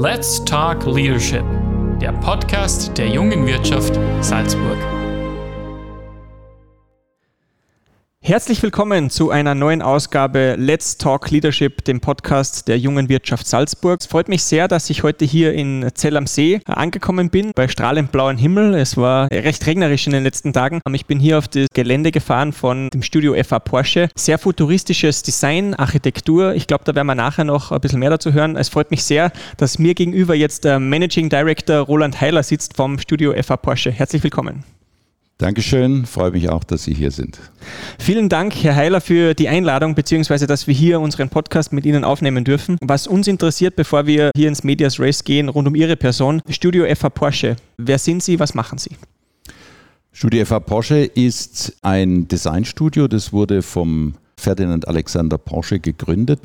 Let's Talk Leadership, der Podcast der Jungen Wirtschaft Salzburg. Herzlich willkommen zu einer neuen Ausgabe Let's Talk Leadership, dem Podcast der Jungen Wirtschaft Salzburg. Es freut mich sehr, dass ich heute hier in Zell am See angekommen bin, bei strahlend blauem Himmel. Es war recht regnerisch in den letzten Tagen. Ich bin hier auf das Gelände gefahren von dem Studio FA Porsche. Sehr futuristisches Design, Architektur. Ich glaube, da werden wir nachher noch ein bisschen mehr dazu hören. Es freut mich sehr, dass mir gegenüber jetzt der Managing Director Roland Heiler sitzt vom Studio FA Porsche. Herzlich willkommen. Dankeschön, freue mich auch, dass Sie hier sind. Vielen Dank, Herr Heiler, für die Einladung, beziehungsweise dass wir hier unseren Podcast mit Ihnen aufnehmen dürfen. Was uns interessiert, bevor wir hier ins Medias Res gehen, rund um Ihre Person, Studio FA Porsche. Wer sind Sie, was machen Sie? Studio FA Porsche ist ein Designstudio, das wurde vom Ferdinand Alexander Porsche gegründet,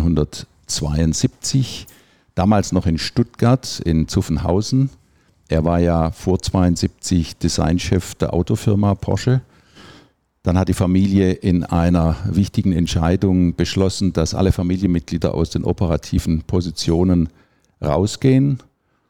1972, damals noch in Stuttgart, in Zuffenhausen. Er war ja vor 1972 Designchef der Autofirma Porsche. Dann hat die Familie in einer wichtigen Entscheidung beschlossen, dass alle Familienmitglieder aus den operativen Positionen rausgehen.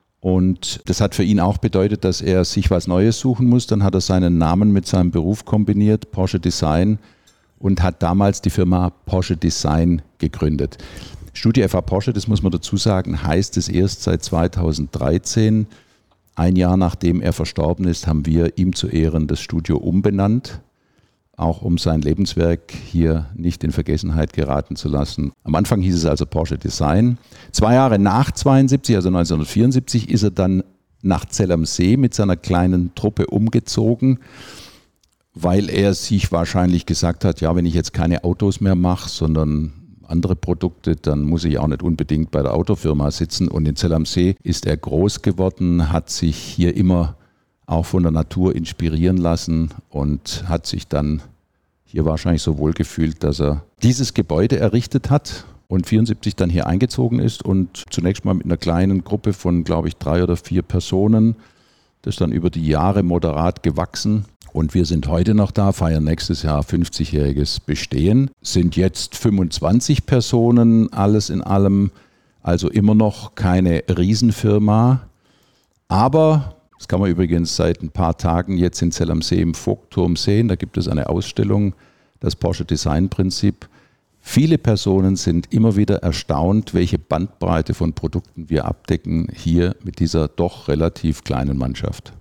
Und das hat für ihn auch bedeutet, dass er sich was Neues suchen muss. Dann hat er seinen Namen mit seinem Beruf kombiniert, Porsche Design, und hat damals die Firma Porsche Design gegründet. Studio FA Porsche, das muss man dazu sagen, heißt es erst seit 2013. Ein Jahr nachdem er verstorben ist, haben wir ihm zu Ehren das Studio umbenannt, auch um sein Lebenswerk hier nicht in Vergessenheit geraten zu lassen. Am Anfang hieß es also Porsche Design. 2 Jahre nach 72, also 1974, ist er dann nach Zell am See mit seiner kleinen Truppe umgezogen, weil er sich wahrscheinlich gesagt hat, ja, wenn ich jetzt keine Autos mehr mache, sondern andere Produkte, dann muss ich auch nicht unbedingt bei der Autofirma sitzen. Und in Zell am See ist er groß geworden, hat sich hier immer auch von der Natur inspirieren lassen und hat sich dann hier wahrscheinlich so wohl gefühlt, dass er dieses Gebäude errichtet hat und 1974 dann hier eingezogen ist und zunächst mal mit einer kleinen Gruppe von, glaube ich, 3 oder 4 Personen. Das ist dann über die Jahre moderat gewachsen. Und wir sind heute noch da, feiern nächstes Jahr 50-jähriges Bestehen, sind jetzt 25 Personen, alles in allem, also immer noch keine Riesenfirma. Aber, das kann man übrigens seit ein paar Tagen jetzt in Zell am See im Vogtturm sehen, da gibt es eine Ausstellung, das Porsche Design Prinzip. Viele Personen sind immer wieder erstaunt, welche Bandbreite von Produkten wir abdecken, hier mit dieser doch relativ kleinen Mannschaft.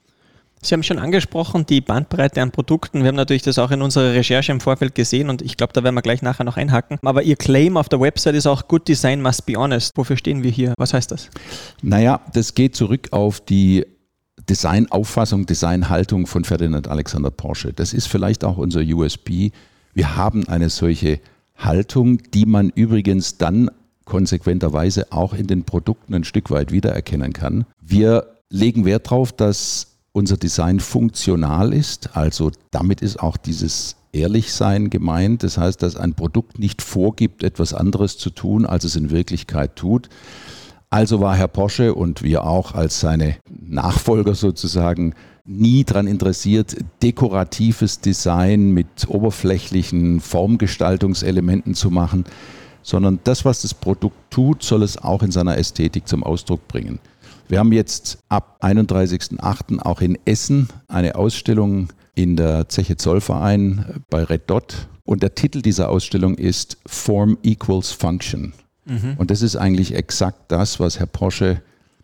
Sie haben schon angesprochen, die Bandbreite an Produkten. Wir haben natürlich das auch in unserer Recherche im Vorfeld gesehen und ich glaube, da werden wir gleich nachher noch einhaken. Aber Ihr Claim auf der Website ist auch Good Design must be honest. Wofür stehen wir hier? Was heißt das? Naja, das geht zurück auf die Designauffassung, Designhaltung von Ferdinand Alexander Porsche. Das ist vielleicht auch unser USP. Wir haben eine solche Haltung, die man übrigens dann konsequenterweise auch in den Produkten ein Stück weit wiedererkennen kann. Wir legen Wert darauf, dass unser Design funktional ist, also damit ist auch dieses Ehrlichsein gemeint. Das heißt, dass ein Produkt nicht vorgibt, etwas anderes zu tun, als es in Wirklichkeit tut. Also war Herr Porsche und wir auch als seine Nachfolger sozusagen nie daran interessiert, dekoratives Design mit oberflächlichen Formgestaltungselementen zu machen, sondern das, was das Produkt tut, soll es auch in seiner Ästhetik zum Ausdruck bringen. Wir haben jetzt ab 31.08. auch in Essen eine Ausstellung in der Zeche Zollverein bei Red Dot. Und der Titel dieser Ausstellung ist Form Equals Function. Und das ist eigentlich exakt das, was Herr Porsche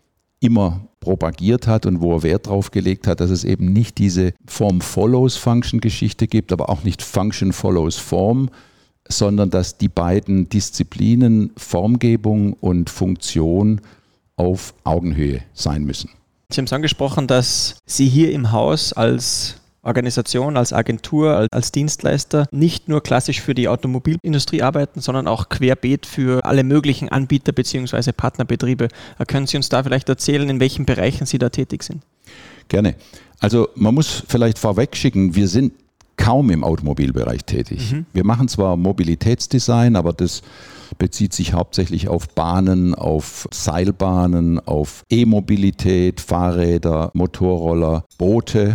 immer propagiert hat und wo er Wert drauf gelegt hat, dass es eben nicht diese Form-Follows-Function-Geschichte gibt, aber auch nicht Function-Follows-Form, sondern dass die beiden Disziplinen Formgebung und Funktion auf Augenhöhe sein müssen. Sie haben es angesprochen, dass Sie hier im Haus als Organisation, als Agentur, als Dienstleister nicht nur klassisch für die Automobilindustrie arbeiten, sondern auch querbeet für alle möglichen Anbieter bzw. Partnerbetriebe. Können Sie uns da vielleicht erzählen, in welchen Bereichen Sie da tätig sind? Gerne. Also man muss vielleicht vorweg schicken, wir sind kaum im Automobilbereich tätig. Wir machen zwar Mobilitätsdesign, aber das bezieht sich hauptsächlich auf Bahnen, auf Seilbahnen, auf E-Mobilität, Fahrräder, Motorroller, Boote,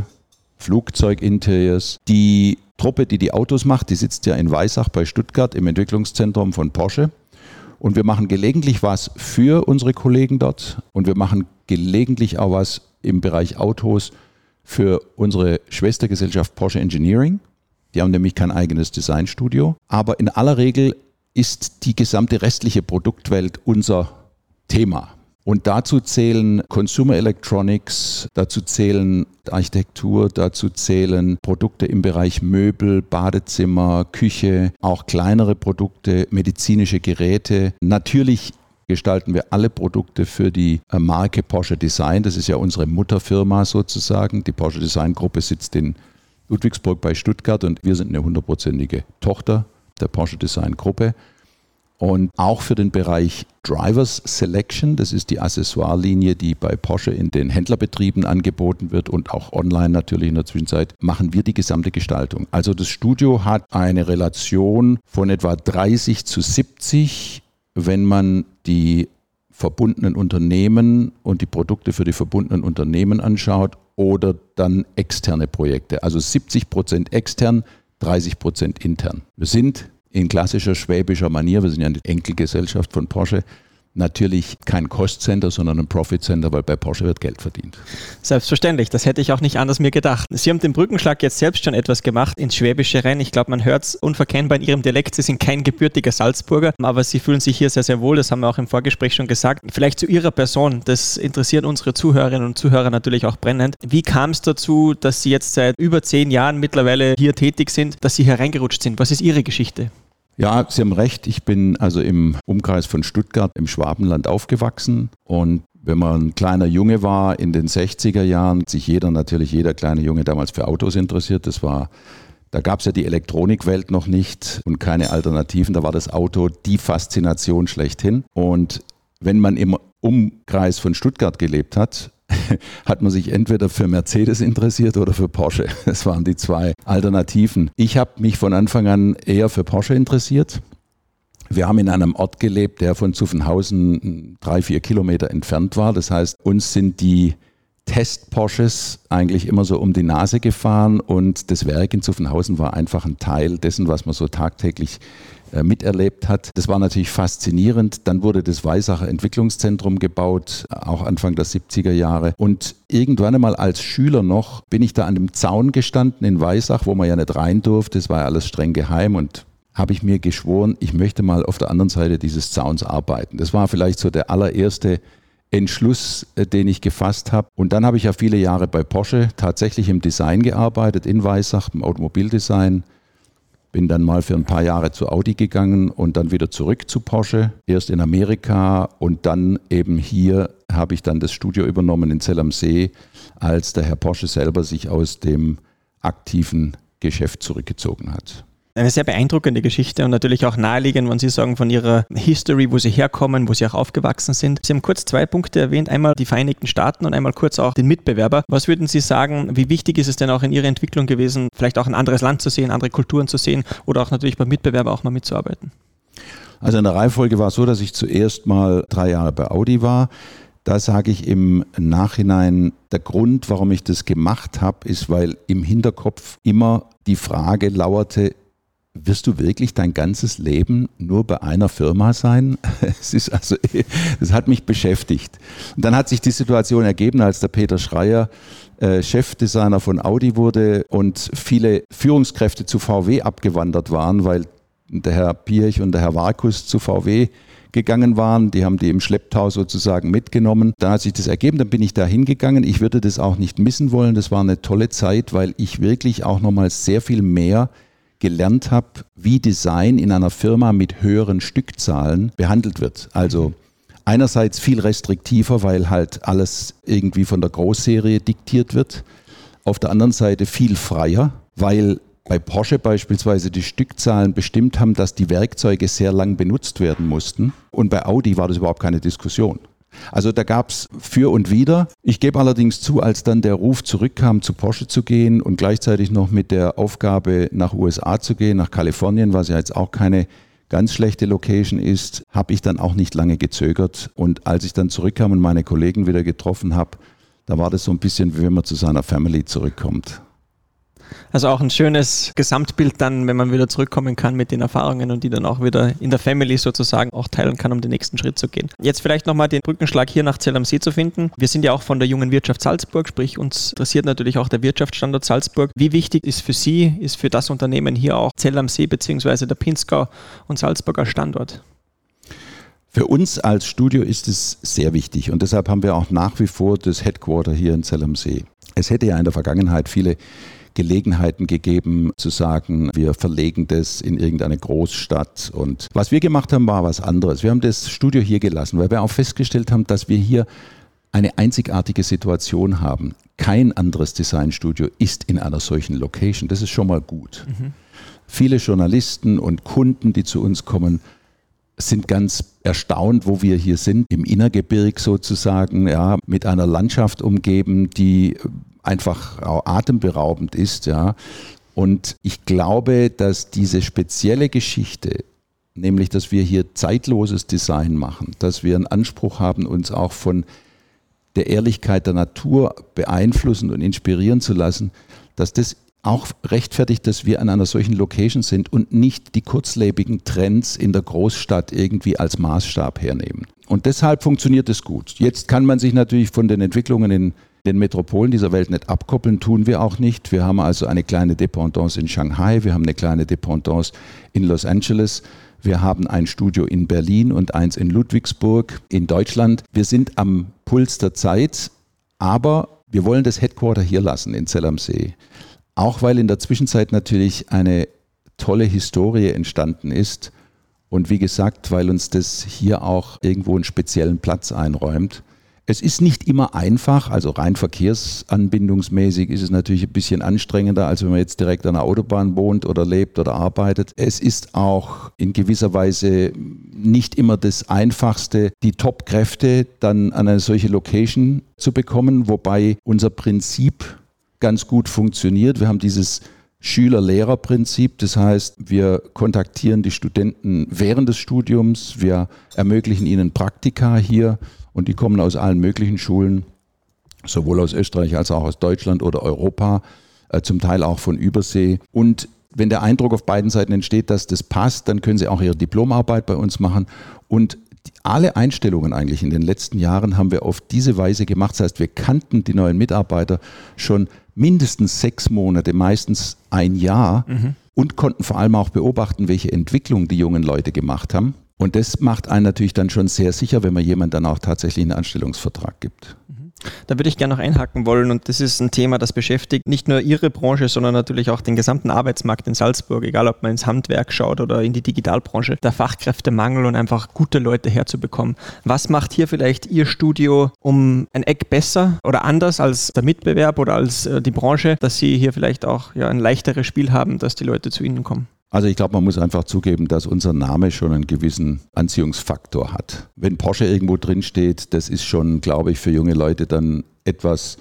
Flugzeuginterieurs. Die Truppe, die die Autos macht, die sitzt ja in Weissach bei Stuttgart im Entwicklungszentrum von Porsche. Und wir machen gelegentlich was für unsere Kollegen dort und wir machen gelegentlich auch was im Bereich Autos für unsere Schwestergesellschaft Porsche Engineering. Die haben nämlich kein eigenes Designstudio. Aber in aller Regel ist die gesamte restliche Produktwelt unser Thema. Und dazu zählen Consumer Electronics, dazu zählen Architektur, dazu zählen Produkte im Bereich Möbel, Badezimmer, Küche, auch kleinere Produkte, medizinische Geräte. Natürlich gestalten wir alle Produkte für die Marke Porsche Design. Das ist ja unsere Mutterfirma sozusagen. Die Porsche Design Gruppe sitzt in Ludwigsburg bei Stuttgart und wir sind eine 100%ige Tochter der Porsche Design Gruppe. Und auch für den Bereich Drivers Selection, das ist die Accessoire-Linie, die bei Porsche in den Händlerbetrieben angeboten wird und auch online natürlich in der Zwischenzeit, machen wir die gesamte Gestaltung. Also das Studio hat eine Relation von etwa 30:70, wenn man die verbundenen Unternehmen und die Produkte für die verbundenen Unternehmen anschaut oder dann externe Projekte. Also 70% extern, 30% intern. Wir sind in klassischer schwäbischer Manier, wir sind ja eine Enkelgesellschaft von Porsche, natürlich kein Cost-Center, sondern ein Profit-Center, weil bei Porsche wird Geld verdient. Selbstverständlich, das hätte ich auch nicht anders mir gedacht. Sie haben den Brückenschlag jetzt selbst schon etwas gemacht ins Schwäbische rein. Ich glaube, man hört es unverkennbar in Ihrem Dialekt. Sie sind kein gebürtiger Salzburger, aber Sie fühlen sich hier sehr, sehr wohl. Das haben wir auch im Vorgespräch schon gesagt. Vielleicht zu Ihrer Person, das interessiert unsere Zuhörerinnen und Zuhörer natürlich auch brennend. Wie kam es dazu, dass Sie jetzt seit über 10 Jahren mittlerweile hier tätig sind, dass Sie hier reingerutscht sind? Was ist Ihre Geschichte? Ja, Sie haben recht. Ich bin also im Umkreis von Stuttgart im Schwabenland aufgewachsen und wenn man ein kleiner Junge war in den 60er Jahren, sich jeder kleine Junge damals für Autos interessiert. Da gab es ja die Elektronikwelt noch nicht und keine Alternativen. Da war das Auto die Faszination schlechthin. Und wenn man im Umkreis von Stuttgart gelebt hat, hat man sich entweder für Mercedes interessiert oder für Porsche. Das waren die zwei Alternativen. Ich habe mich von Anfang an eher für Porsche interessiert. Wir haben in einem Ort gelebt, der von Zuffenhausen 3-4 Kilometer entfernt war. Das heißt, uns sind die Test-Porsches eigentlich immer so um die Nase gefahren und das Werk in Zuffenhausen war einfach ein Teil dessen, was man so tagtäglich miterlebt hat. Das war natürlich faszinierend. Dann wurde das Weißacher Entwicklungszentrum gebaut, auch Anfang der 70er Jahre. Und irgendwann einmal als Schüler noch bin ich da an dem Zaun gestanden in Weißach, wo man ja nicht rein durfte. Das war ja alles streng geheim und habe ich mir geschworen, ich möchte mal auf der anderen Seite dieses Zauns arbeiten. Das war vielleicht so der allererste Entschluss, den ich gefasst habe. Und dann habe ich ja viele Jahre bei Porsche tatsächlich im Design gearbeitet, in Weissach, im Automobildesign. Bin dann mal für ein paar Jahre zu Audi gegangen und dann wieder zurück zu Porsche. Erst in Amerika und dann eben hier habe ich dann das Studio übernommen in Zell am See, als der Herr Porsche selber sich aus dem aktiven Geschäft zurückgezogen hat. Eine sehr beeindruckende Geschichte und natürlich auch naheliegend, wenn Sie sagen, von Ihrer History, wo Sie herkommen, wo Sie auch aufgewachsen sind. Sie haben kurz 2 Punkte erwähnt, einmal die Vereinigten Staaten und einmal kurz auch den Mitbewerber. Was würden Sie sagen, wie wichtig ist es denn auch in Ihrer Entwicklung gewesen, vielleicht auch ein anderes Land zu sehen, andere Kulturen zu sehen oder auch natürlich beim Mitbewerber auch mal mitzuarbeiten? Also in der Reihenfolge war es so, dass ich zuerst mal 3 Jahre bei Audi war. Da sage ich im Nachhinein, der Grund, warum ich das gemacht habe, ist, weil im Hinterkopf immer die Frage lauerte, wirst du wirklich dein ganzes Leben nur bei einer Firma sein? Das hat mich beschäftigt. Und dann hat sich die Situation ergeben, als der Peter Schreier Chefdesigner von Audi wurde und viele Führungskräfte zu VW abgewandert waren, weil der Herr Piech und der Herr Warkus zu VW gegangen waren. Die haben die im Schlepptau sozusagen mitgenommen. Dann hat sich das ergeben, dann bin ich da hingegangen. Ich würde das auch nicht missen wollen. Das war eine tolle Zeit, weil ich wirklich auch nochmal sehr viel mehr gelernt habe, wie Design in einer Firma mit höheren Stückzahlen behandelt wird. Also einerseits viel restriktiver, weil halt alles irgendwie von der Großserie diktiert wird. Auf der anderen Seite viel freier, weil bei Porsche beispielsweise die Stückzahlen bestimmt haben, dass die Werkzeuge sehr lang benutzt werden mussten. Und bei Audi war das überhaupt keine Diskussion. Also da gab es für und wider. Ich gebe allerdings zu, als dann der Ruf zurückkam, zu Porsche zu gehen und gleichzeitig noch mit der Aufgabe nach USA zu gehen, nach Kalifornien, was ja jetzt auch keine ganz schlechte Location ist, habe ich dann auch nicht lange gezögert. Und als ich dann zurückkam und meine Kollegen wieder getroffen habe, da war das so ein bisschen, wie wenn man zu seiner Family zurückkommt. Also auch ein schönes Gesamtbild dann, wenn man wieder zurückkommen kann mit den Erfahrungen und die dann auch wieder in der Family sozusagen auch teilen kann, um den nächsten Schritt zu gehen. Jetzt vielleicht nochmal den Brückenschlag hier nach Zell am See zu finden. Wir sind ja auch von der Jungen Wirtschaft Salzburg, sprich uns interessiert natürlich auch der Wirtschaftsstandort Salzburg. Wie wichtig ist für Sie, ist für das Unternehmen hier auch Zell am See bzw. der Pinzgau und Salzburger Standort? Für uns als Studio ist es sehr wichtig und deshalb haben wir auch nach wie vor das Headquarter hier in Zell am See. Es hätte ja in der Vergangenheit viele Gelegenheiten gegeben, zu sagen, wir verlegen das in irgendeine Großstadt. Und was wir gemacht haben, war was anderes. Wir haben das Studio hier gelassen, weil wir auch festgestellt haben, dass wir hier eine einzigartige Situation haben. Kein anderes Designstudio ist in einer solchen Location. Das ist schon mal gut. Viele Journalisten und Kunden, die zu uns kommen, sind ganz erstaunt, wo wir hier sind, im Innergebirg sozusagen, ja, mit einer Landschaft umgeben, die einfach auch atemberaubend ist, ja. Und ich glaube, dass diese spezielle Geschichte, nämlich, dass wir hier zeitloses Design machen, dass wir einen Anspruch haben, uns auch von der Ehrlichkeit der Natur beeinflussen und inspirieren zu lassen, dass das auch rechtfertigt, dass wir an einer solchen Location sind und nicht die kurzlebigen Trends in der Großstadt irgendwie als Maßstab hernehmen. Und deshalb funktioniert es gut. Jetzt kann man sich natürlich von den Entwicklungen in den Metropolen dieser Welt nicht abkoppeln, tun wir auch nicht. Wir haben also eine kleine Dependance in Shanghai, wir haben eine kleine Dependance in Los Angeles, wir haben ein Studio in Berlin und eins in Ludwigsburg in Deutschland. Wir sind am Puls der Zeit, aber wir wollen das Headquarter hier lassen in Zell am See. Auch weil in der Zwischenzeit natürlich eine tolle Historie entstanden ist und wie gesagt, weil uns das hier auch irgendwo einen speziellen Platz einräumt. Es ist nicht immer einfach, also rein verkehrsanbindungsmäßig ist es natürlich ein bisschen anstrengender, als wenn man jetzt direkt an der Autobahn wohnt oder lebt oder arbeitet. Es ist auch in gewisser Weise nicht immer das Einfachste, die Top-Kräfte dann an eine solche Location zu bekommen, wobei unser Prinzip ganz gut funktioniert. Wir haben dieses Schüler-Lehrer-Prinzip, das heißt, wir kontaktieren die Studenten während des Studiums, wir ermöglichen ihnen Praktika hier und die kommen aus allen möglichen Schulen, sowohl aus Österreich als auch aus Deutschland oder Europa, zum Teil auch von Übersee. Und wenn der Eindruck auf beiden Seiten entsteht, dass das passt, dann können sie auch ihre Diplomarbeit bei uns machen. Und alle Einstellungen eigentlich in den letzten Jahren haben wir auf diese Weise gemacht. Das heißt, wir kannten die neuen Mitarbeiter schon mindestens 6 Monate, meistens ein Jahr und konnten vor allem auch beobachten, welche Entwicklung die jungen Leute gemacht haben. Und das macht einen natürlich dann schon sehr sicher, wenn man jemand dann auch tatsächlich einen Anstellungsvertrag gibt. Da würde ich gerne noch einhaken wollen und das ist ein Thema, das beschäftigt nicht nur Ihre Branche, sondern natürlich auch den gesamten Arbeitsmarkt in Salzburg, egal ob man ins Handwerk schaut oder in die Digitalbranche, der Fachkräftemangel und einfach gute Leute herzubekommen. Was macht hier vielleicht Ihr Studio um ein Eck besser oder anders als der Mitbewerb oder als die Branche, dass Sie hier vielleicht auch ein leichteres Spiel haben, dass die Leute zu Ihnen kommen? Also ich glaube, man muss einfach zugeben, dass unser Name schon einen gewissen Anziehungsfaktor hat. Wenn Porsche irgendwo drin steht, das ist schon, glaube ich, für junge Leute dann etwas,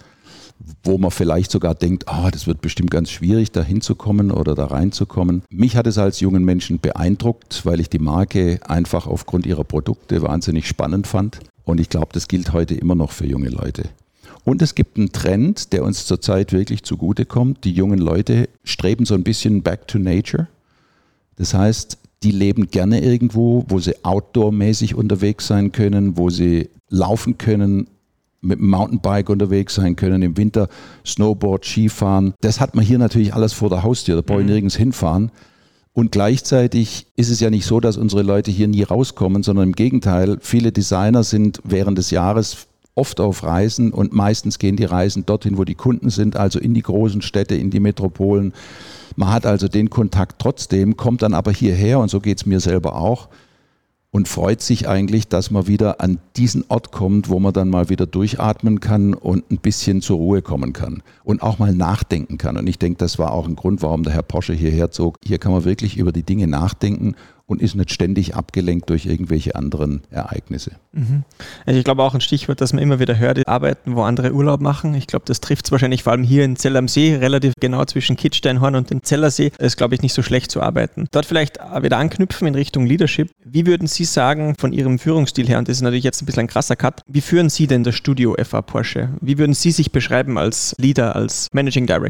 wo man vielleicht sogar denkt, das wird bestimmt ganz schwierig, da hinzukommen oder da reinzukommen. Mich hat es als jungen Menschen beeindruckt, weil ich die Marke einfach aufgrund ihrer Produkte wahnsinnig spannend fand. Und ich glaube, das gilt heute immer noch für junge Leute. Und es gibt einen Trend, der uns zurzeit wirklich zugutekommt. Die jungen Leute streben so ein bisschen back to nature. Das heißt, die leben gerne irgendwo, wo sie outdoor-mäßig unterwegs sein können, wo sie laufen können, mit dem Mountainbike unterwegs sein können, im Winter Snowboard, Skifahren. Das hat man hier natürlich alles vor der Haustür, da brauche ich nirgends hinfahren. Und gleichzeitig ist es ja nicht so, dass unsere Leute hier nie rauskommen, sondern im Gegenteil, viele Designer sind während des Jahres oft auf Reisen und meistens gehen die Reisen dorthin, wo die Kunden sind, also in die großen Städte, in die Metropolen. Man hat also den Kontakt trotzdem, kommt dann aber hierher und so geht es mir selber auch und freut sich eigentlich, dass man wieder an diesen Ort kommt, wo man dann mal wieder durchatmen kann und ein bisschen zur Ruhe kommen kann und auch mal nachdenken kann. Und ich denke, das war auch ein Grund, warum der Herr Porsche hierher zog. Hier kann man wirklich über die Dinge nachdenken und ist nicht ständig abgelenkt durch irgendwelche anderen Ereignisse. Also ich glaube auch ein Stichwort, das man immer wieder hört, arbeiten, wo andere Urlaub machen. Ich glaube, das trifft es wahrscheinlich vor allem hier in Zell am See, relativ genau zwischen Kitzsteinhorn und dem Zellersee. Es ist, glaube ich, nicht so schlecht zu arbeiten. Dort vielleicht wieder anknüpfen in Richtung Leadership. Wie würden Sie sagen, von Ihrem Führungsstil her, und das ist natürlich jetzt ein bisschen ein krasser Cut, wie führen Sie denn das Studio FA Porsche? Wie würden Sie sich beschreiben als Leader, als Managing Director?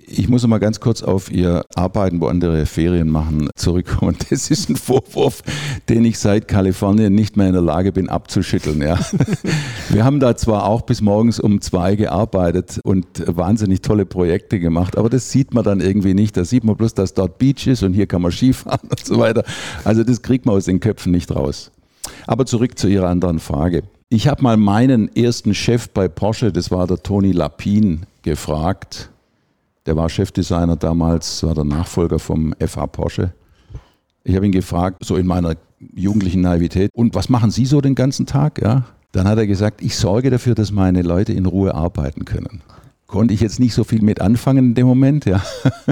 Ich muss noch mal ganz kurz auf Ihr Arbeiten, wo andere Ferien machen, zurückkommen. Das ist ein Vorwurf, den ich seit Kalifornien nicht mehr in der Lage bin abzuschütteln. Ja. Wir haben da zwar auch bis morgens um 2 gearbeitet und wahnsinnig tolle Projekte gemacht, aber das sieht man dann irgendwie nicht. Da sieht man bloß, dass dort Beach ist und hier kann man Skifahren und so weiter. Also das kriegt man aus den Köpfen nicht raus. Aber zurück zu Ihrer anderen Frage. Ich habe mal meinen ersten Chef bei Porsche, das war der Tony Lapin, gefragt. Der war Chefdesigner damals, war der Nachfolger vom FH Porsche. Ich habe ihn gefragt, so in meiner jugendlichen Naivität, und was machen Sie so den ganzen Tag? Ja? Dann hat er gesagt, ich sorge dafür, dass meine Leute in Ruhe arbeiten können. Konnte ich jetzt nicht so viel mit anfangen in dem Moment, ja.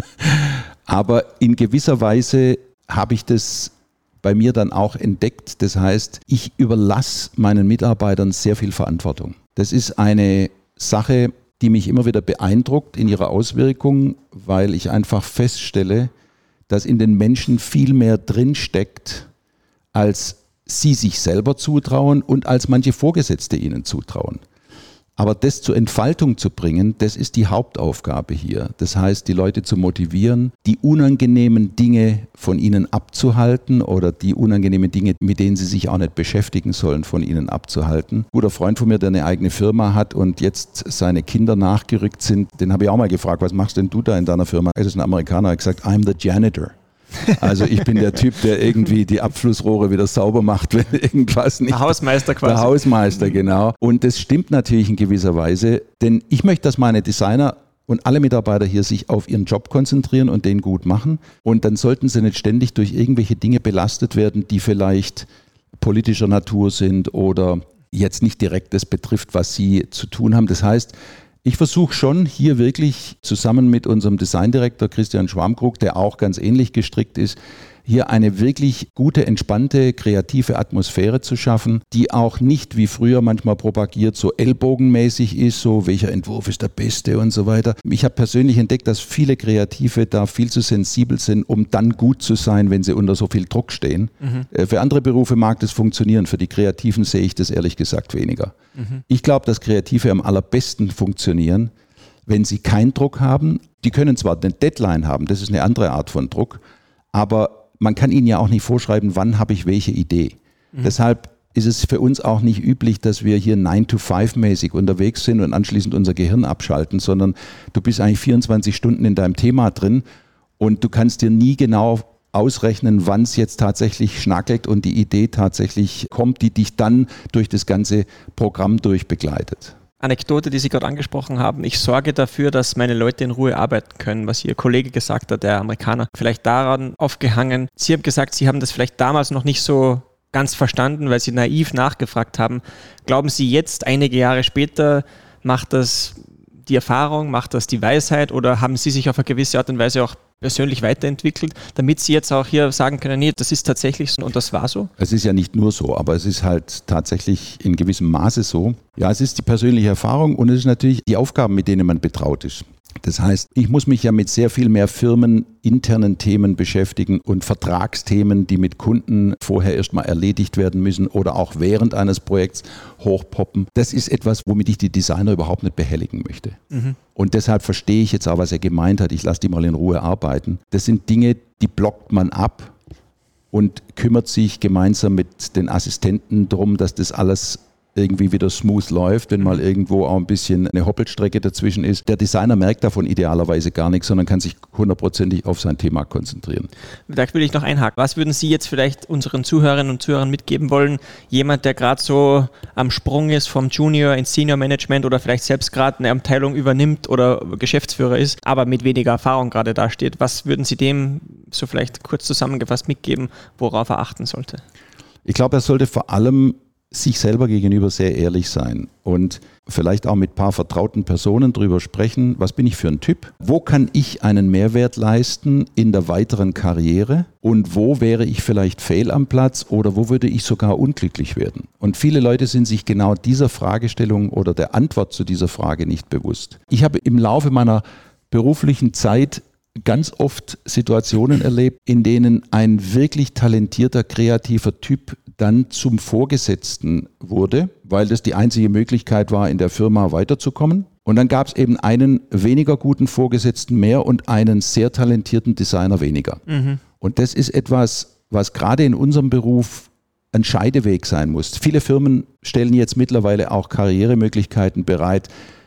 Aber in gewisser Weise habe ich das bei mir dann auch entdeckt. Das heißt, ich überlasse meinen Mitarbeitern sehr viel Verantwortung. Das ist eine Sache, die mich immer wieder beeindruckt in ihrer Auswirkung, weil ich einfach feststelle, dass in den Menschen viel mehr drinsteckt, als sie sich selber zutrauen und als manche Vorgesetzte ihnen zutrauen. Aber das zur Entfaltung zu bringen, das ist die Hauptaufgabe hier. Das heißt, die Leute zu motivieren, die unangenehmen Dinge von ihnen abzuhalten oder die unangenehmen Dinge, mit denen sie sich auch nicht beschäftigen sollen, von ihnen abzuhalten. Ein guter Freund von mir, der eine eigene Firma hat und jetzt seine Kinder nachgerückt sind, den habe ich auch mal gefragt, was machst denn du da in deiner Firma? Er ist ein Amerikaner, er hat gesagt, I'm the janitor. Also ich bin der Typ, der irgendwie die Abflussrohre wieder sauber macht, wenn irgendwas nicht... Der Hausmeister quasi. Der Hausmeister, genau. Und das stimmt natürlich in gewisser Weise, denn ich möchte, dass meine Designer und alle Mitarbeiter hier sich auf ihren Job konzentrieren und den gut machen. Und dann sollten sie nicht ständig durch irgendwelche Dinge belastet werden, die vielleicht politischer Natur sind oder jetzt nicht direkt das betrifft, was sie zu tun haben. Das heißt, ich versuche schon hier wirklich zusammen mit unserem Designdirektor Christian Schwarmkrug, der auch ganz ähnlich gestrickt ist, hier eine wirklich gute, entspannte, kreative Atmosphäre zu schaffen, die auch nicht wie früher manchmal propagiert, so ellbogenmäßig ist, so welcher Entwurf ist der beste und so weiter. Ich habe persönlich entdeckt, dass viele Kreative da viel zu sensibel sind, um dann gut zu sein, wenn sie unter so viel Druck stehen. Für andere Berufe mag das funktionieren, für die Kreativen sehe ich das ehrlich gesagt weniger. Ich glaube, dass Kreative am allerbesten funktionieren, wenn sie keinen Druck haben. Die können zwar eine Deadline haben, das ist eine andere Art von Druck, aber man kann ihnen ja auch nicht vorschreiben, wann habe ich welche Idee. Deshalb ist es für uns auch nicht üblich, dass wir hier 9-to-5-mäßig unterwegs sind und anschließend unser Gehirn abschalten, sondern du bist eigentlich 24 Stunden in deinem Thema drin und du kannst dir nie genau ausrechnen, wann es jetzt tatsächlich schnackelt und die Idee tatsächlich kommt, die dich dann durch das ganze Programm durchbegleitet. Anekdote, die Sie gerade angesprochen haben. Ich sorge dafür, dass meine Leute in Ruhe arbeiten können, was Ihr Kollege gesagt hat, der Amerikaner. Vielleicht daran aufgehangen. Sie haben gesagt, Sie haben das vielleicht damals noch nicht so ganz verstanden, weil Sie naiv nachgefragt haben. Glauben Sie jetzt, einige Jahre später, macht das die Erfahrung, macht das die Weisheit oder haben Sie sich auf eine gewisse Art und Weise auch persönlich weiterentwickelt, damit Sie jetzt auch hier sagen können, nee, das ist tatsächlich so und das war so? Es ist ja nicht nur so, aber es ist halt tatsächlich in gewissem Maße so. Ja, es ist die persönliche Erfahrung und es ist natürlich die Aufgaben, mit denen man betraut ist. Das heißt, ich muss mich ja mit sehr viel mehr firmeninternen Themen beschäftigen und Vertragsthemen, die mit Kunden vorher erstmal erledigt werden müssen oder auch während eines Projekts hochpoppen. Das ist etwas, womit ich die Designer überhaupt nicht behelligen möchte. Und deshalb verstehe ich jetzt auch, was er gemeint hat. Ich lasse die mal in Ruhe arbeiten. Das sind Dinge, die blockt man ab und kümmert sich gemeinsam mit den Assistenten darum, dass das alles irgendwie wieder smooth läuft, wenn mal irgendwo auch ein bisschen eine Hoppelstrecke dazwischen ist. Der Designer merkt davon idealerweise gar nichts, sondern kann sich 100%ig auf sein Thema konzentrieren. Da will ich noch einhaken. Was würden Sie jetzt vielleicht unseren Zuhörerinnen und Zuhörern mitgeben wollen? Jemand, der gerade so am Sprung ist vom Junior ins Senior Management oder vielleicht selbst gerade eine Abteilung übernimmt oder Geschäftsführer ist, aber mit weniger Erfahrung gerade dasteht. Was würden Sie dem so vielleicht kurz zusammengefasst mitgeben, worauf er achten sollte? Ich glaube, er sollte vor allem sich selber gegenüber sehr ehrlich sein und vielleicht auch mit ein paar vertrauten Personen drüber sprechen, was bin ich für ein Typ, wo kann ich einen Mehrwert leisten in der weiteren Karriere und wo wäre ich vielleicht fehl am Platz oder wo würde ich sogar unglücklich werden. Und viele Leute sind sich genau dieser Fragestellung oder der Antwort zu dieser Frage nicht bewusst. Ich habe im Laufe meiner beruflichen Zeit ganz oft Situationen erlebt, in denen ein wirklich talentierter, kreativer Typ dann zum Vorgesetzten wurde, weil das die einzige Möglichkeit war, in der Firma weiterzukommen. Und dann gab es eben einen weniger guten Vorgesetzten mehr und einen sehr talentierten Designer weniger. Und das ist etwas, was gerade in unserem Beruf ein Scheideweg sein muss. Viele Firmen stellen jetzt mittlerweile auch Karrieremöglichkeiten bereit,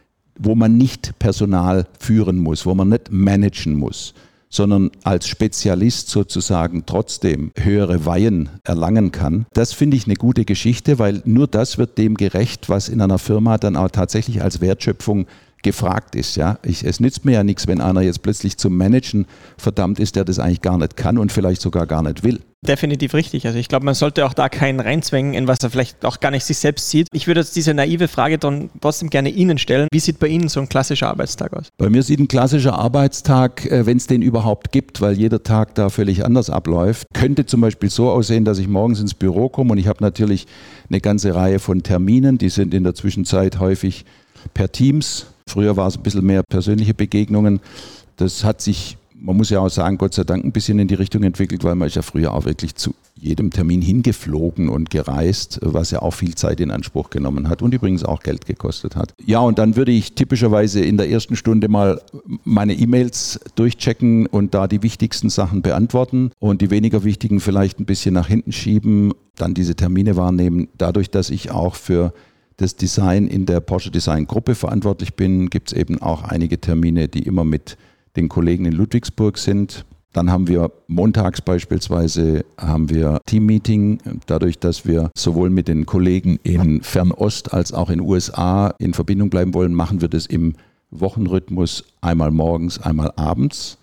wo man nicht Personal führen muss, wo man nicht managen muss, sondern als Spezialist sozusagen trotzdem höhere Weihen erlangen kann. Das finde ich eine gute Geschichte, weil nur das wird dem gerecht, was in einer Firma dann auch tatsächlich als Wertschöpfung gefragt ist. Ja? Es nützt mir ja nichts, wenn einer jetzt plötzlich zum Managen verdammt ist, der das eigentlich gar nicht kann und vielleicht sogar gar nicht will. Definitiv richtig. Also ich glaube, man sollte auch da keinen reinzwängen, in was er vielleicht auch gar nicht sich selbst sieht. Ich würde jetzt diese naive Frage dann trotzdem gerne Ihnen stellen. Wie sieht bei Ihnen so ein klassischer Arbeitstag aus? Bei mir sieht ein klassischer Arbeitstag, wenn es den überhaupt gibt, weil jeder Tag da völlig anders abläuft, könnte zum Beispiel so aussehen, dass ich morgens ins Büro komme und ich habe natürlich eine ganze Reihe von Terminen, die sind in der Zwischenzeit häufig per Teams. Früher war es ein bisschen mehr persönliche Begegnungen. Das hat sich, man muss ja auch sagen, Gott sei Dank ein bisschen in die Richtung entwickelt, weil man ist ja früher auch wirklich zu jedem Termin hingeflogen und gereist, was ja auch viel Zeit in Anspruch genommen hat und übrigens auch Geld gekostet hat. Ja, und dann würde ich typischerweise in der ersten Stunde mal meine E-Mails durchchecken und da die wichtigsten Sachen beantworten und die weniger wichtigen vielleicht ein bisschen nach hinten schieben, dann diese Termine wahrnehmen. Dadurch, dass ich auch für das Design in der Porsche Design Gruppe verantwortlich bin, gibt es eben auch einige Termine, die immer mit den Kollegen in Ludwigsburg sind. Dann haben wir montags beispielsweise Teammeeting, dadurch, dass wir sowohl mit den Kollegen in Fernost als auch in USA in Verbindung bleiben wollen, machen wir das im Wochenrhythmus einmal morgens, einmal abends.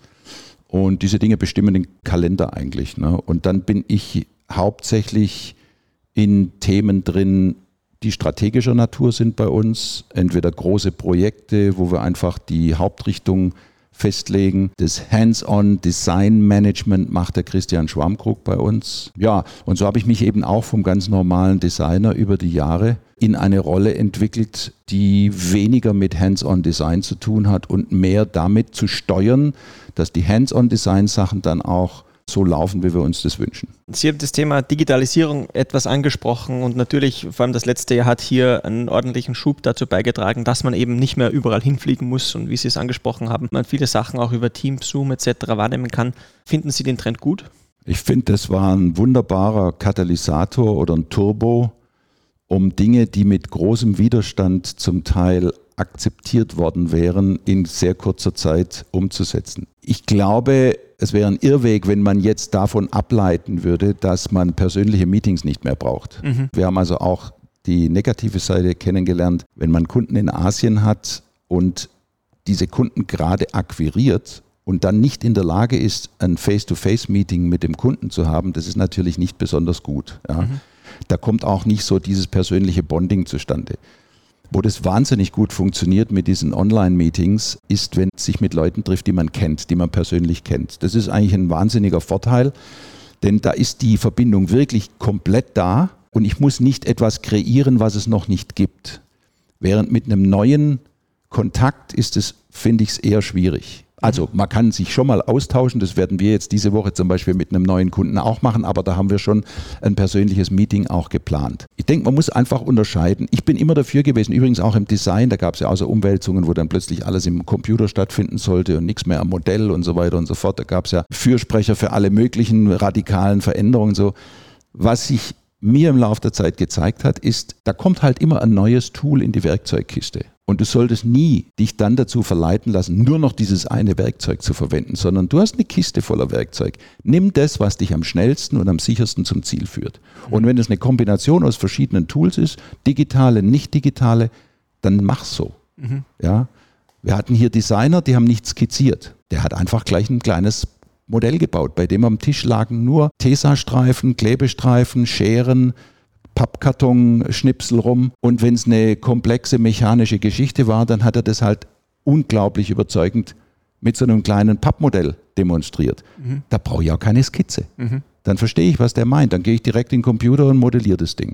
Und diese Dinge bestimmen den Kalender eigentlich. Ne? Und dann bin ich hauptsächlich in Themen drin, die strategischer Natur sind bei uns, entweder große Projekte, wo wir einfach die Hauptrichtung festlegen. Das Hands-on-Design-Management macht der Christian Schwammkrug bei uns. Ja, und so habe ich mich eben auch vom ganz normalen Designer über die Jahre in eine Rolle entwickelt, die weniger mit Hands-on-Design zu tun hat und mehr damit zu steuern, dass die Hands-on-Design-Sachen dann auch so laufen, wie wir uns das wünschen. Sie haben das Thema Digitalisierung etwas angesprochen und natürlich, vor allem das letzte Jahr, hat hier einen ordentlichen Schub dazu beigetragen, dass man eben nicht mehr überall hinfliegen muss und wie Sie es angesprochen haben, man viele Sachen auch über Teams, Zoom etc. wahrnehmen kann. Finden Sie den Trend gut? Ich finde, das war ein wunderbarer Katalysator oder ein Turbo, um Dinge, die mit großem Widerstand zum Teil akzeptiert worden wären, in sehr kurzer Zeit umzusetzen. Ich glaube, es wäre ein Irrweg, wenn man jetzt davon ableiten würde, dass man persönliche Meetings nicht mehr braucht. Wir haben also auch die negative Seite kennengelernt, wenn man Kunden in Asien hat und diese Kunden gerade akquiriert und dann nicht in der Lage ist, ein Face-to-Face-Meeting mit dem Kunden zu haben, das ist natürlich nicht besonders gut. Ja. Da kommt auch nicht so dieses persönliche Bonding zustande. Wo das wahnsinnig gut funktioniert mit diesen Online-Meetings, ist, wenn es sich mit Leuten trifft, die man kennt, die man persönlich kennt. Das ist eigentlich ein wahnsinniger Vorteil, denn da ist die Verbindung wirklich komplett da und ich muss nicht etwas kreieren, was es noch nicht gibt. Während mit einem neuen Kontakt ist es, finde ich, es eher schwierig. Also man kann sich schon mal austauschen, das werden wir jetzt diese Woche zum Beispiel mit einem neuen Kunden auch machen, aber da haben wir schon ein persönliches Meeting auch geplant. Ich denke, man muss einfach unterscheiden. Ich bin immer dafür gewesen, übrigens auch im Design, da gab es ja auch so Umwälzungen, wo dann plötzlich alles im Computer stattfinden sollte und nichts mehr am Modell und so weiter und so fort. Da gab es ja Fürsprecher für alle möglichen radikalen Veränderungen. So. Was sich mir im Laufe der Zeit gezeigt hat, ist, da kommt halt immer ein neues Tool in die Werkzeugkiste. Und du solltest nie dich dann dazu verleiten lassen, nur noch dieses eine Werkzeug zu verwenden, sondern du hast eine Kiste voller Werkzeug. Nimm das, was dich am schnellsten und am sichersten zum Ziel führt. Und wenn es eine Kombination aus verschiedenen Tools ist, digitale, nicht digitale, dann mach's so. Ja? Wir hatten hier Designer, die haben nicht skizziert. Der hat einfach gleich ein kleines Modell gebaut, bei dem am Tisch lagen nur Tesastreifen, Klebestreifen, Scheren, Pappkarton-Schnipsel rum. Und wenn es eine komplexe mechanische Geschichte war, dann hat er das halt unglaublich überzeugend mit so einem kleinen Pappmodell demonstriert. Da brauche ich auch keine Skizze. Dann verstehe ich, was der meint. Dann gehe ich direkt in den Computer und modelliere das Ding.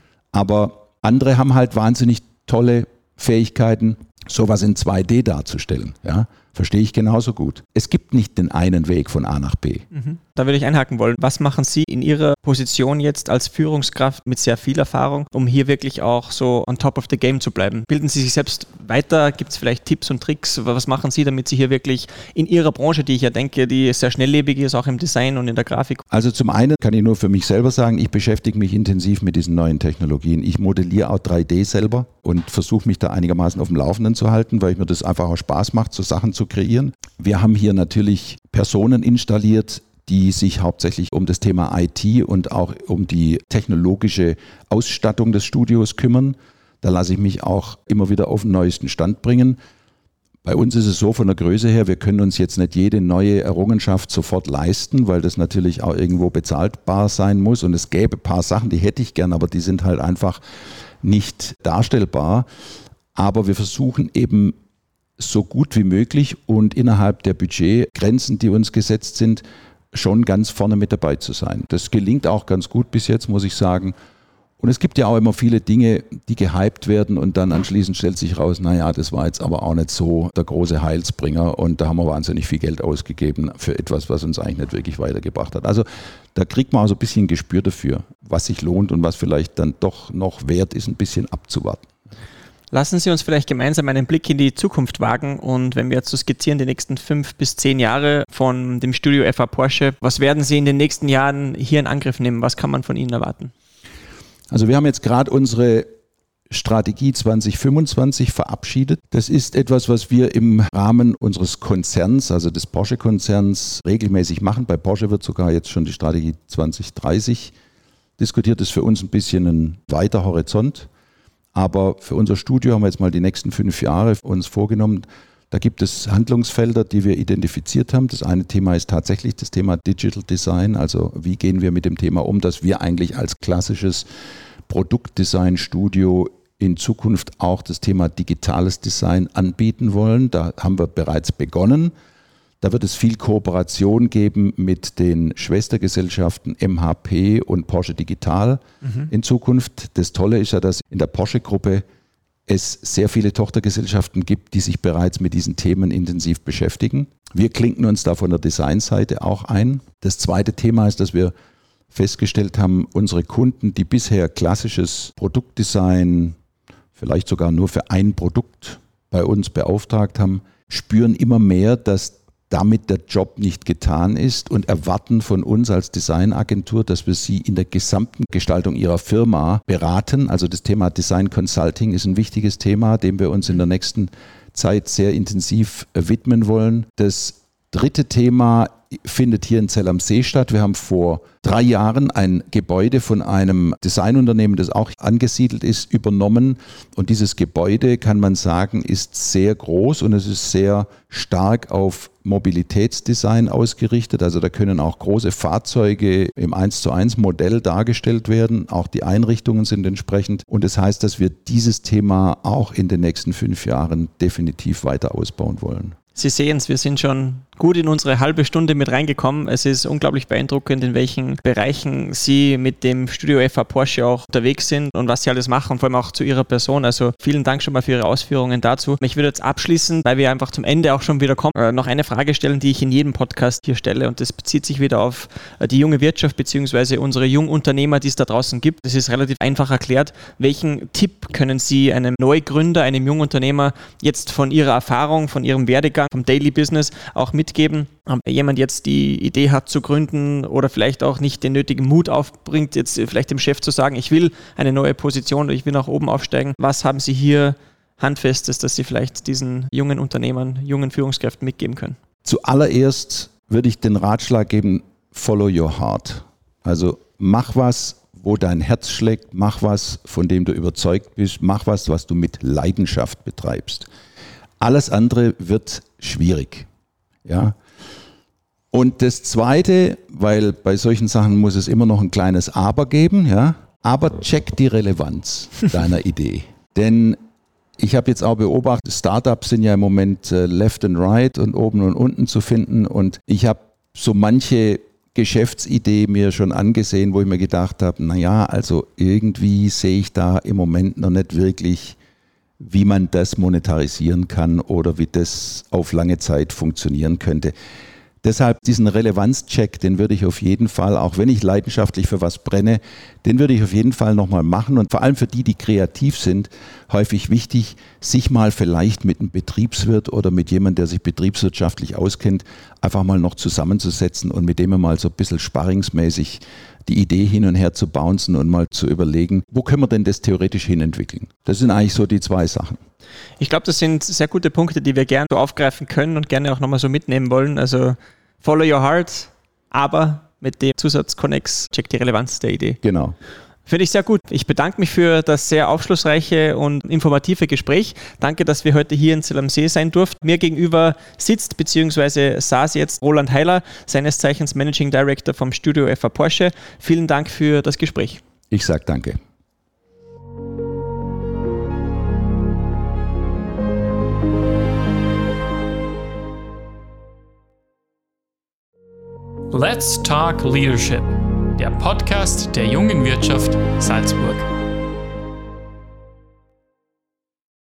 Aber andere haben halt wahnsinnig tolle Fähigkeiten, sowas in 2D darzustellen. Ja? Verstehe ich genauso gut. Es gibt nicht den einen Weg von A nach B. Da würde ich einhaken wollen. Was machen Sie in Ihrer Position jetzt als Führungskraft mit sehr viel Erfahrung, um hier wirklich auch so on top of the game zu bleiben? Bilden Sie sich selbst weiter? Gibt es vielleicht Tipps und Tricks? Was machen Sie, damit Sie hier wirklich in Ihrer Branche, die ich ja denke, die sehr schnelllebig ist, auch im Design und in der Grafik? Also zum einen kann ich nur für mich selber sagen, ich beschäftige mich intensiv mit diesen neuen Technologien. Ich modelliere auch 3D selber und versuche mich da einigermaßen auf dem Laufenden zu halten, weil mir das einfach auch Spaß macht, so Sachen zu kreieren. Wir haben hier natürlich Personen installiert, die sich hauptsächlich um das Thema IT und auch um die technologische Ausstattung des Studios kümmern. Da lasse ich mich auch immer wieder auf den neuesten Stand bringen. Bei uns ist es so von der Größe her, wir können uns jetzt nicht jede neue Errungenschaft sofort leisten, weil das natürlich auch irgendwo bezahlbar sein muss. Und es gäbe ein paar Sachen, die hätte ich gern, aber die sind halt einfach nicht darstellbar. Aber wir versuchen eben so gut wie möglich und innerhalb der Budgetgrenzen, die uns gesetzt sind, schon ganz vorne mit dabei zu sein. Das gelingt auch ganz gut bis jetzt, muss ich sagen. Und es gibt ja auch immer viele Dinge, die gehypt werden und dann anschließend stellt sich raus, naja, das war jetzt aber auch nicht so der große Heilsbringer und da haben wir wahnsinnig viel Geld ausgegeben für etwas, was uns eigentlich nicht wirklich weitergebracht hat. Also da kriegt man auch so ein bisschen ein Gespür dafür, was sich lohnt und was vielleicht dann doch noch wert ist, ein bisschen abzuwarten. Lassen Sie uns vielleicht gemeinsam einen Blick in die Zukunft wagen und wenn wir jetzt so skizzieren, die nächsten 5 bis 10 Jahre von dem Studio FH Porsche, was werden Sie in den nächsten Jahren hier in Angriff nehmen? Was kann man von Ihnen erwarten? Also wir haben jetzt gerade unsere Strategie 2025 verabschiedet. Das ist etwas, was wir im Rahmen unseres Konzerns, also des Porsche-Konzerns, regelmäßig machen. Bei Porsche wird sogar jetzt schon die Strategie 2030 diskutiert. Das ist für uns ein bisschen ein weiter Horizont. Aber für unser Studio haben wir jetzt mal die nächsten 5 Jahre uns vorgenommen. Da gibt es Handlungsfelder, die wir identifiziert haben. Das eine Thema ist tatsächlich das Thema Digital Design. Also wie gehen wir mit dem Thema um, dass wir eigentlich als klassisches Produktdesign-Studio in Zukunft auch das Thema digitales Design anbieten wollen. Da haben wir bereits begonnen. Da wird es viel Kooperation geben mit den Schwestergesellschaften MHP und Porsche Digital in Zukunft. Das Tolle ist ja, dass in der Porsche-Gruppe es sehr viele Tochtergesellschaften gibt, die sich bereits mit diesen Themen intensiv beschäftigen. Wir klinken uns da von der Designseite auch ein. Das zweite Thema ist, dass wir festgestellt haben, unsere Kunden, die bisher klassisches Produktdesign, vielleicht sogar nur für ein Produkt bei uns beauftragt haben, spüren immer mehr, dass damit der Job nicht getan ist und erwarten von uns als Designagentur, dass wir sie in der gesamten Gestaltung ihrer Firma beraten. Also das Thema Design Consulting ist ein wichtiges Thema, dem wir uns in der nächsten Zeit sehr intensiv widmen wollen. Das dritte Thema findet hier in Zell am See statt. Wir haben vor 3 Jahren ein Gebäude von einem Designunternehmen, das auch angesiedelt ist, übernommen. Und dieses Gebäude, kann man sagen, ist sehr groß und es ist sehr stark auf Mobilitätsdesign ausgerichtet. Also da können auch große Fahrzeuge im 1:1 Modell dargestellt werden. Auch die Einrichtungen sind entsprechend. Und das heißt, dass wir dieses Thema auch in den nächsten 5 Jahren definitiv weiter ausbauen wollen. Sie sehen es, wir sind schon gut in unsere halbe Stunde mit reingekommen. Es ist unglaublich beeindruckend, in welchen Bereichen Sie mit dem Studio FH Porsche auch unterwegs sind und was Sie alles machen, vor allem auch zu Ihrer Person. Also vielen Dank schon mal für Ihre Ausführungen dazu. Ich würde jetzt abschließend, weil wir einfach zum Ende auch schon wieder kommen, noch eine Frage stellen, die ich in jedem Podcast hier stelle und das bezieht sich wieder auf die junge Wirtschaft bzw. unsere Jungunternehmer, die es da draußen gibt. Das ist relativ einfach erklärt. Welchen Tipp können Sie einem Neugründer, einem Jungunternehmer jetzt von Ihrer Erfahrung, von Ihrem Werdegang, vom Daily Business auch mitgeben? Wenn jemand jetzt die Idee hat zu gründen oder vielleicht auch nicht den nötigen Mut aufbringt, jetzt vielleicht dem Chef zu sagen, ich will eine neue Position oder ich will nach oben aufsteigen. Was haben Sie hier Handfestes, dass Sie vielleicht diesen jungen Unternehmern, jungen Führungskräften mitgeben können? Zuallererst würde ich den Ratschlag geben, follow your heart. Also mach was, wo dein Herz schlägt, mach was, von dem du überzeugt bist, mach was, was du mit Leidenschaft betreibst. Alles andere wird schwierig. Ja. Und das Zweite, weil bei solchen Sachen muss es immer noch ein kleines Aber geben, ja, aber check die Relevanz deiner Idee. Denn ich habe jetzt auch beobachtet, Startups sind ja im Moment left and right und oben und unten zu finden und ich habe so manche Geschäftsidee mir schon angesehen, wo ich mir gedacht habe, naja, also irgendwie sehe ich da im Moment noch nicht wirklich, wie man das monetarisieren kann oder wie das auf lange Zeit funktionieren könnte. Deshalb diesen Relevanzcheck, den würde ich auf jeden Fall, auch wenn ich leidenschaftlich für was brenne, den würde ich auf jeden Fall nochmal machen. Und vor allem für die kreativ sind, häufig wichtig, sich mal vielleicht mit einem Betriebswirt oder mit jemandem, der sich betriebswirtschaftlich auskennt, einfach mal noch zusammenzusetzen und mit dem mal so ein bisschen sparringsmäßig die Idee hin und her zu bouncen und mal zu überlegen, wo können wir denn das theoretisch hin entwickeln? Das sind eigentlich so die zwei Sachen. Ich glaube, das sind sehr gute Punkte, die wir gerne so aufgreifen können und gerne auch nochmal so mitnehmen wollen. Also follow your heart, aber mit dem Zusatz-Connex check die Relevanz der Idee. Genau. Finde ich sehr gut. Ich bedanke mich für das sehr aufschlussreiche und informative Gespräch. Danke, dass wir heute hier in Zell am See sein durften. Mir gegenüber sitzt bzw. saß jetzt Roland Heiler, seines Zeichens Managing Director vom Studio FA Porsche. Vielen Dank für das Gespräch. Ich sage danke. Let's Talk Leadership, der Podcast der Jungen Wirtschaft Salzburg.